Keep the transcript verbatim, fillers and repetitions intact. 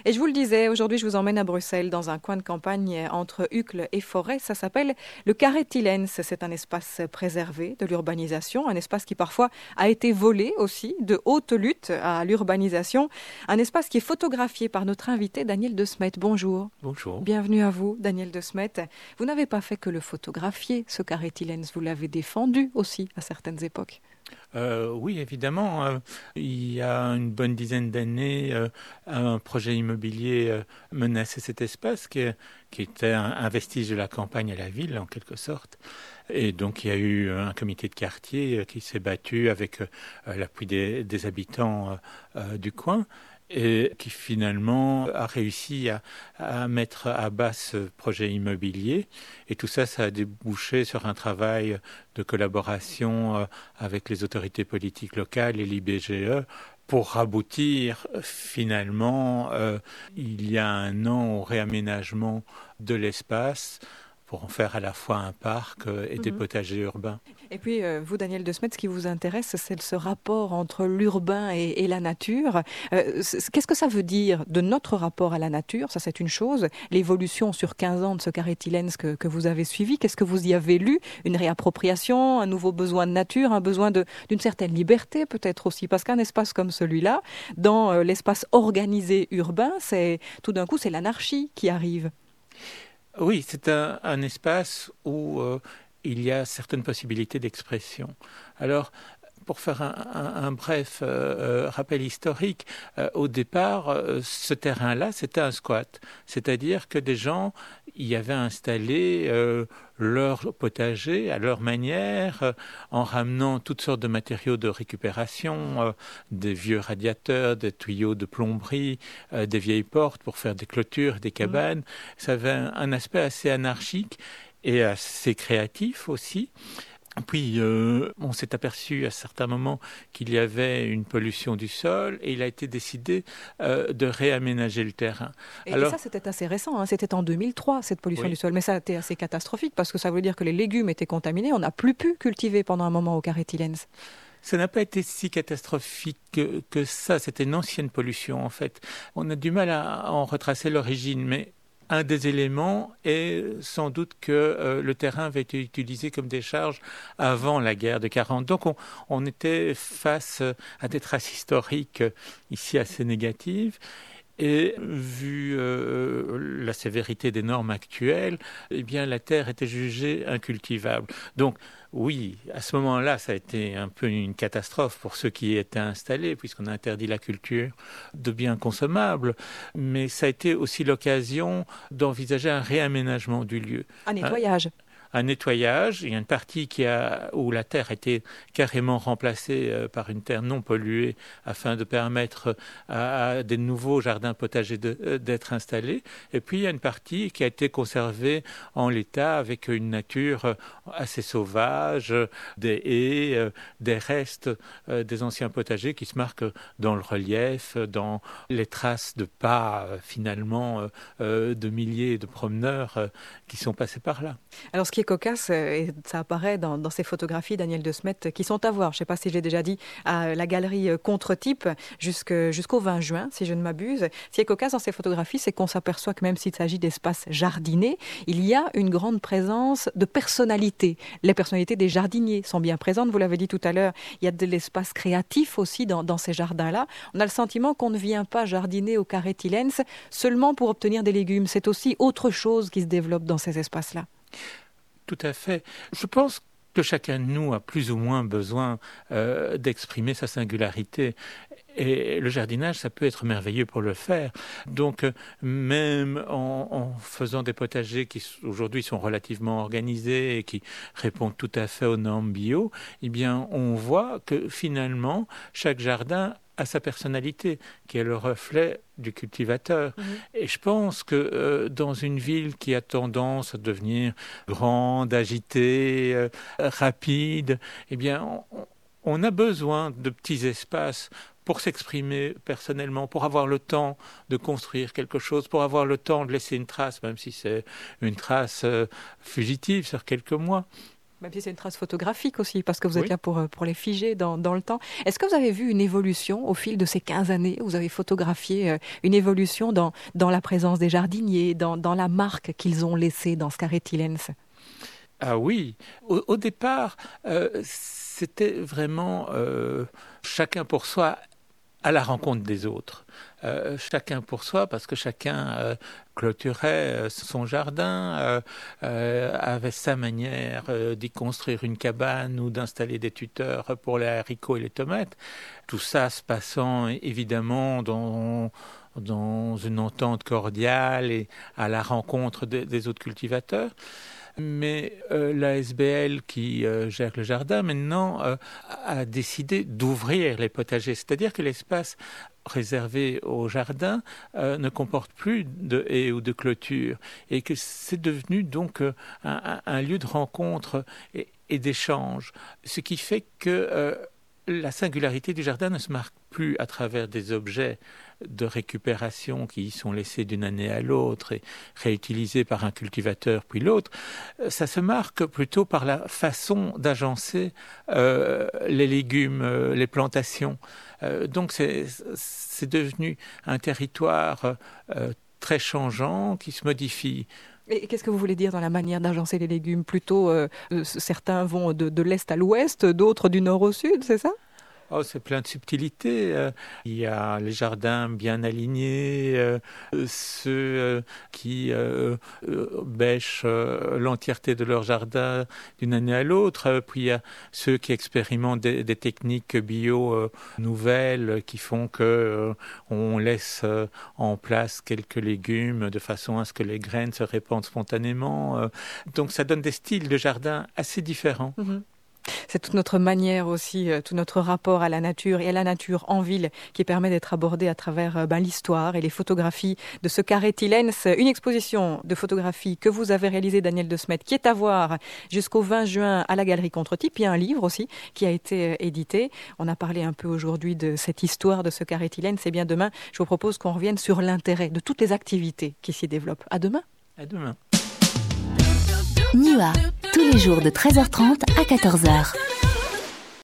Et je vous le disais, aujourd'hui, je vous emmène à Bruxelles, dans un coin de campagne entre Uccle et Forêt. Ça s'appelle le Carré Thilens. C'est un espace préservé de l'urbanisation, un espace qui parfois a été volé aussi, de haute lutte à l'urbanisation. Un espace qui est photographié par notre invité Daniel De Smet. Bonjour. Bonjour. Bienvenue à vous, Daniel De Smet. Vous n'avez pas fait que le photographier, ce Carré Thilens. Vous l'avez défendu aussi à certaines époques. Euh, oui, évidemment. Euh, il y a une bonne dizaine d'années, euh, un projet immobilier euh, menaçait cet espace qui, qui était un, un vestige de la campagne à la ville, en quelque sorte. Et donc, il y a eu un comité de quartier euh, qui s'est battu avec euh, l'appui des, des habitants euh, euh, du coin, et qui finalement a réussi à, à mettre à bas ce projet immobilier. Et tout ça, ça a débouché sur un travail de collaboration euh, avec les autorités politiques locales et l'I B G E pour aboutir finalement, euh, il y a un an, au réaménagement de l'espace pour en faire à la fois un parc euh, et des Mhm. potagers urbains. Et puis, euh, vous, Daniel De Smet, ce qui vous intéresse, c'est ce rapport entre l'urbain et, et la nature. Euh, c'est- qu'est-ce que ça veut dire de notre rapport à la nature? Ça, c'est une chose. L'évolution sur quinze ans de ce Carré Thilens que, que vous avez suivi, qu'est-ce que vous y avez lu? Une réappropriation, un nouveau besoin de nature, un besoin de, d'une certaine liberté peut-être aussi. Parce qu'un espace comme celui-là, dans euh, l'espace organisé urbain, c'est tout d'un coup, c'est l'anarchie qui arrive. Oui, c'est un, un espace où euh, il y a certaines possibilités d'expression. Alors, pour faire un, un- un bref euh, euh, rappel historique, euh, au départ, euh, ce terrain-là, c'était un squat. C'est-à-dire que des gens y avaient installé euh, leur potager à leur manière, euh, en ramenant toutes sortes de matériaux de récupération, euh, des vieux radiateurs, des tuyaux de plomberie, euh, des vieilles portes pour faire des clôtures, des Mhm. cabanes. Ça avait un, un aspect assez anarchique et assez créatif aussi. Puis, euh, on s'est aperçu à certains moments qu'il y avait une pollution du sol et il a été décidé euh, de réaménager le terrain. Et, et ça, Alors, c'était assez récent, hein. C'était en deux mille trois, cette pollution du oui, sol. Mais ça a été assez catastrophique parce que ça veut dire que les légumes étaient contaminés. On n'a plus pu cultiver pendant un moment au Carré Thilens. ça n'a pas été si catastrophique que, que ça. C'était une ancienne pollution, en fait. On a du mal à en retracer l'origine, mais un des éléments est sans doute que euh, le terrain avait été utilisé comme décharge avant la guerre de quarante. Donc on, on était face à des traces historiques euh, ici assez négatives. Et vu euh, la sévérité des normes actuelles, eh bien la terre était jugée incultivable. Donc oui, à ce moment-là, ça a été un peu une catastrophe pour ceux qui y étaient installés, puisqu'on a interdit la culture de biens consommables. Mais ça a été aussi l'occasion d'envisager un réaménagement du lieu. Un Un, nettoyage. un nettoyage. Il y a une partie qui a, où la terre a été carrément remplacée euh, par une terre non polluée afin de permettre à, à des nouveaux jardins potagers de, euh, d'être installés. Et puis il y a une partie qui a été conservée en l'état avec une nature euh, assez sauvage, euh, des haies, euh, des restes euh, des anciens potagers qui se marquent dans le relief, dans les traces de pas euh, finalement euh, euh, de milliers de promeneurs euh, qui sont passés par là. Alors, ce qui est cocasse, euh, et ça apparaît dans, dans ces photographies, Daniel De Smet, qui sont à voir, je ne sais pas si j'ai déjà dit, à la galerie euh, Contre-Type jusque- jusqu'au vingt juin, si je ne m'abuse. Ce qui est cocasse dans ces photographies, c'est qu'on s'aperçoit que même s'il s'agit d'espaces jardinés, il y a une grande présence de personnalités. Les personnalités des jardiniers sont bien présentes, vous l'avez dit tout à l'heure. Il y a de l'espace créatif aussi dans, dans ces jardins-là. On a le sentiment qu'on ne vient pas jardiner au Carré Thilens seulement pour obtenir des légumes. C'est aussi autre chose qui se développe dans ces espaces-là. Tout à fait. Je pense que chacun de nous a plus ou moins besoin euh, d'exprimer sa singularité. Et le jardinage, ça peut être merveilleux pour le faire. Donc, euh, même en, en faisant des potagers qui aujourd'hui sont relativement organisés et qui répondent tout à fait aux normes bio, eh bien, on voit que finalement, chaque jardin a sa personnalité, qui est le reflet du cultivateur. Mhm. Et je pense que euh, dans une ville qui a tendance à devenir grande, agitée, euh, rapide, eh bien, on, on a besoin de petits espaces pour s'exprimer personnellement, pour avoir le temps de construire quelque chose, pour avoir le temps de laisser une trace, même si c'est une trace euh, fugitive sur quelques mois. Même si c'est une trace photographique aussi, parce que vous êtes Oui. là pour, pour les figer dans, dans le temps. Est-ce que vous avez vu une évolution au fil de ces quinze années? Vous avez photographié une évolution dans, dans la présence des jardiniers, dans, dans la marque qu'ils ont laissée dans Scarrettylens? Ah oui, au, au départ, euh, c'était vraiment euh, chacun pour soi à la rencontre des autres. Euh, chacun pour soi, parce que chacun euh, clôturait son jardin, euh, euh, avait sa manière euh, d'y construire une cabane ou d'installer des tuteurs pour les haricots et les tomates. Tout ça se passant évidemment dans, dans une entente cordiale et à la rencontre de, des autres cultivateurs. Mais euh, la S B L qui euh, gère le jardin maintenant euh, a décidé d'ouvrir les potagers, c'est-à-dire que l'espace réservé au jardin euh, ne comporte plus de haies ou de clôtures et que c'est devenu donc euh, un, un lieu de rencontre et, et d'échange, ce qui fait que euh, la singularité du jardin ne se marque plus à travers des objets de récupération qui y sont laissés d'une année à l'autre et réutilisés par un cultivateur puis l'autre. Ça se marque plutôt par la façon d'agencer euh, les légumes, euh, les plantations. Euh, donc c'est, c'est devenu un territoire euh, très changeant qui se modifie. Et qu'est-ce que vous voulez dire dans la manière d'agencer les légumes? Plutôt, euh, certains vont de, de l'est à l'ouest, d'autres du nord au sud, c'est ça? Oh, c'est plein de subtilités. Euh, il y a les jardins bien alignés, euh, ceux euh, qui euh, euh, bêchent euh, l'entièreté de leur jardin d'une année à l'autre. Puis il y a ceux qui expérimentent des, des techniques bio euh, nouvelles qui font que euh, on laisse euh, en place quelques légumes de façon à ce que les graines se répandent spontanément. Euh, donc ça donne des styles de jardin assez différents. Mm-hmm. C'est toute notre manière aussi, tout notre rapport à la nature et à la nature en ville qui permet d'être abordé à travers ben, l'histoire et les photographies de ce Scarrettylens. Une exposition de photographies que vous avez réalisée, Daniel De Smet, qui est à voir jusqu'au vingt juin à la Galerie Contre-Type. Il y a un livre aussi qui a été édité. On a parlé un peu aujourd'hui de cette histoire de ce Scarrettylens. Et bien demain, je vous propose qu'on revienne sur l'intérêt de toutes les activités qui s'y développent. À demain. À demain. N I W A, tous les jours de treize heures trente à quatorze heures.